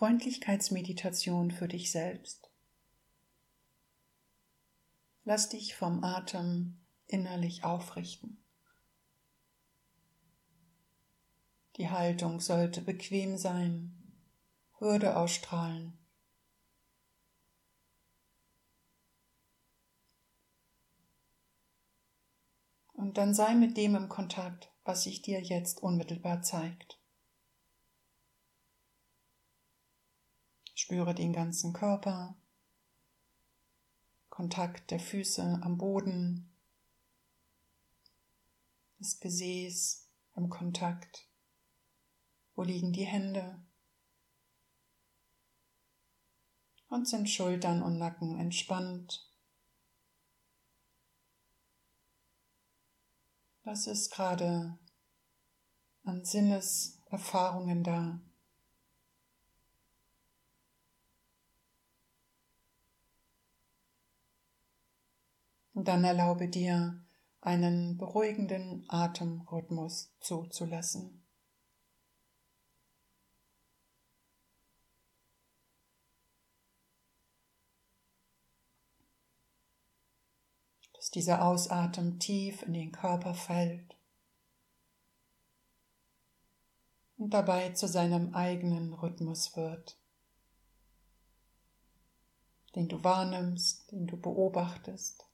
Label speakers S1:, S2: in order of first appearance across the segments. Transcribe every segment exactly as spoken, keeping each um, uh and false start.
S1: Freundlichkeitsmeditation für dich selbst. Lass dich vom Atem innerlich aufrichten. Die Haltung sollte bequem sein, Würde ausstrahlen. Und dann sei mit dem im Kontakt, was sich dir jetzt unmittelbar zeigt. Spüre den ganzen Körper, Kontakt der Füße am Boden, das Gesäß im Kontakt. Wo liegen die Hände? Und sind Schultern und Nacken entspannt? Was ist gerade an Sinneserfahrungen da? Und dann erlaube dir, einen beruhigenden Atemrhythmus zuzulassen. Dass dieser Ausatmen tief in den Körper fällt und dabei zu seinem eigenen Rhythmus wird, den du wahrnimmst, den du beobachtest.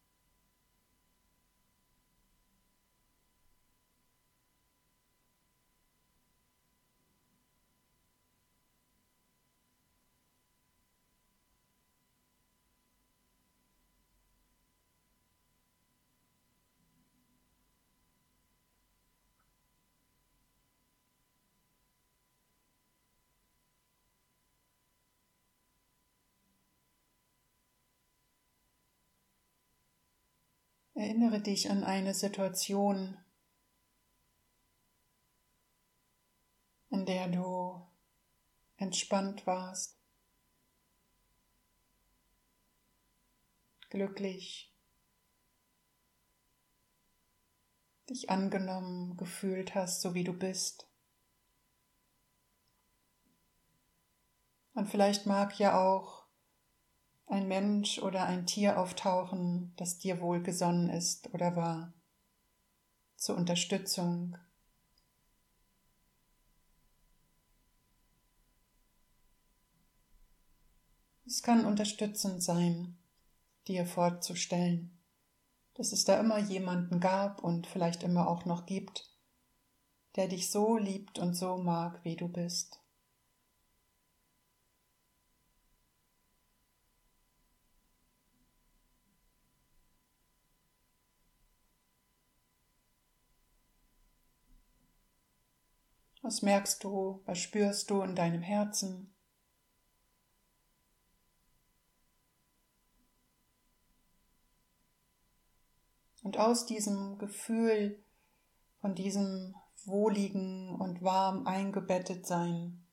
S1: Erinnere dich an eine Situation, in der du entspannt warst, glücklich, dich angenommen gefühlt hast, so wie du bist. Und vielleicht mag ja auch ein Mensch oder ein Tier auftauchen, das dir wohlgesonnen ist oder war, zur Unterstützung. Es kann unterstützend sein, dir vorzustellen, dass es da immer jemanden gab und vielleicht immer auch noch gibt, der dich so liebt und so mag, wie du bist. Was merkst du, was spürst du in deinem Herzen? Und aus diesem Gefühl von diesem wohligen und warm eingebettet sein,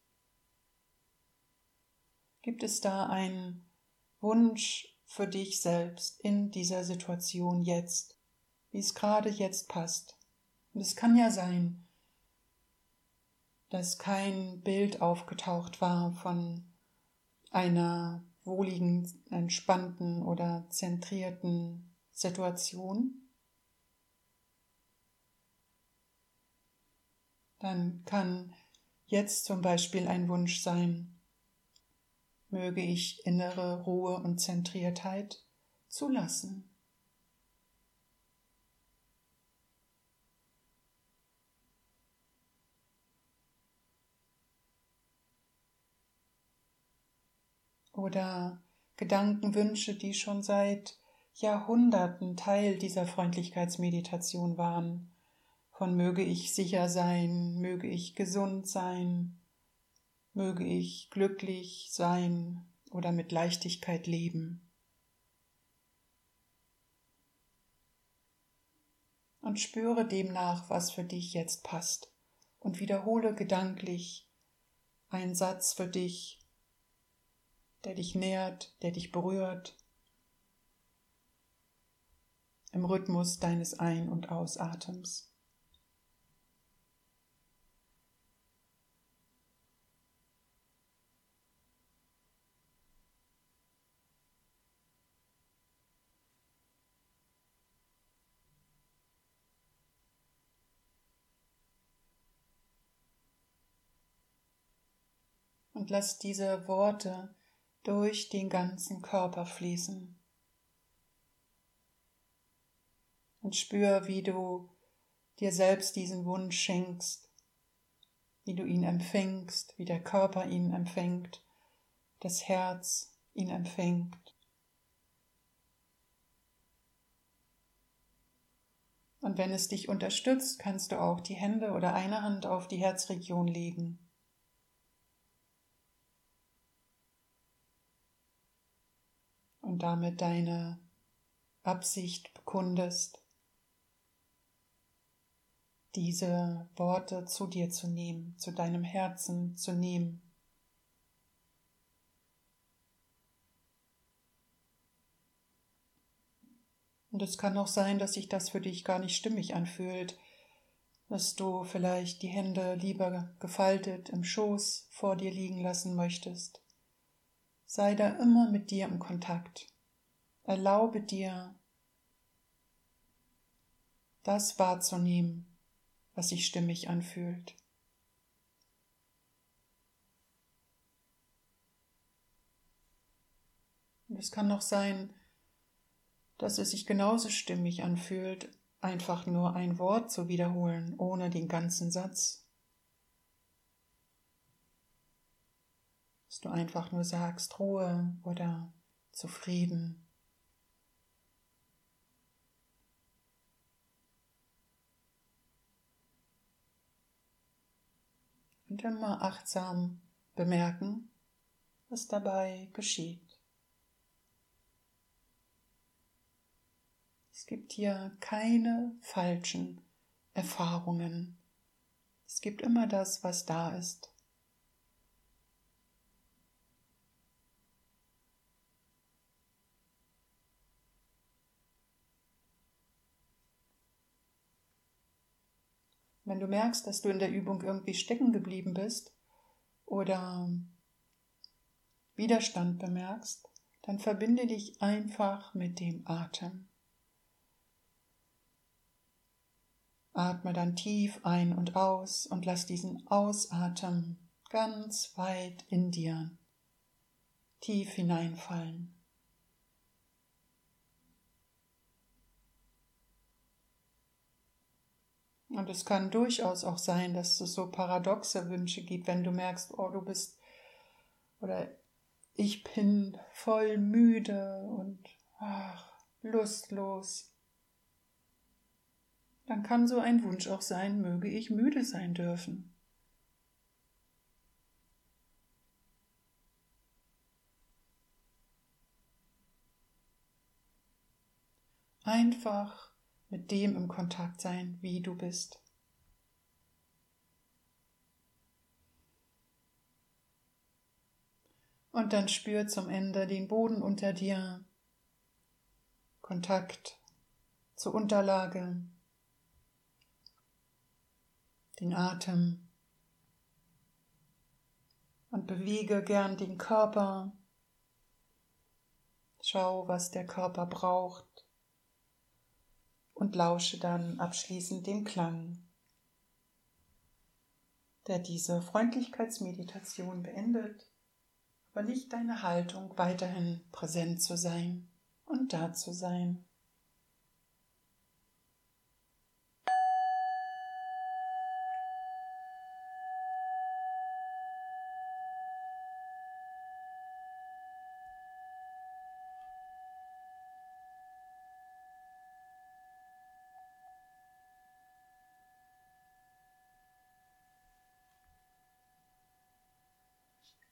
S1: gibt es da einen Wunsch für dich selbst in dieser Situation jetzt, wie es gerade jetzt passt. Und es kann ja sein, dass kein Bild aufgetaucht war von einer wohligen, entspannten oder zentrierten Situation. Dann kann jetzt zum Beispiel ein Wunsch sein, möge ich innere Ruhe und Zentriertheit zulassen. Oder Gedankenwünsche, die schon seit Jahrhunderten Teil dieser Freundlichkeitsmeditation waren, von möge ich sicher sein, möge ich gesund sein, möge ich glücklich sein oder mit Leichtigkeit leben. Und spüre demnach, was für dich jetzt passt, und wiederhole gedanklich einen Satz für dich, der dich nährt, der dich berührt, im Rhythmus deines Ein- und Ausatems. Und lass diese Worte durch den ganzen Körper fließen. Und spür, wie du dir selbst diesen Wunsch schenkst, wie du ihn empfängst, wie der Körper ihn empfängt, das Herz ihn empfängt. Und wenn es dich unterstützt, kannst du auch die Hände oder eine Hand auf die Herzregion legen. Und damit deine Absicht bekundest, diese Worte zu dir zu nehmen, zu deinem Herzen zu nehmen. Und es kann auch sein, dass sich das für dich gar nicht stimmig anfühlt, dass du vielleicht die Hände lieber gefaltet im Schoß vor dir liegen lassen möchtest. Sei da immer mit dir im Kontakt. Erlaube dir, das wahrzunehmen, was sich stimmig anfühlt. Und es kann auch sein, dass es sich genauso stimmig anfühlt, einfach nur ein Wort zu wiederholen, ohne den ganzen Satz. Dass du einfach nur sagst, Ruhe oder zufrieden. Und immer achtsam bemerken, was dabei geschieht. Es gibt hier keine falschen Erfahrungen. Es gibt immer das, was da ist. Wenn du merkst, dass du in der Übung irgendwie stecken geblieben bist oder Widerstand bemerkst, dann verbinde dich einfach mit dem Atem. Atme dann tief ein und aus und lass diesen Ausatmen ganz weit in dir tief hineinfallen. Und es kann durchaus auch sein, dass es so paradoxe Wünsche gibt, wenn du merkst, oh, du bist oder ich bin voll müde und ach, lustlos. Dann kann so ein Wunsch auch sein, möge ich müde sein dürfen. Einfach mit dem im Kontakt sein, wie du bist. Und dann spür zum Ende den Boden unter dir, Kontakt zur Unterlage, den Atem und bewege gern den Körper. Schau, was der Körper braucht und lausche dann abschließend dem Klang, der diese Freundlichkeitsmeditation beendet, aber nicht deine Haltung, weiterhin präsent zu sein und da zu sein.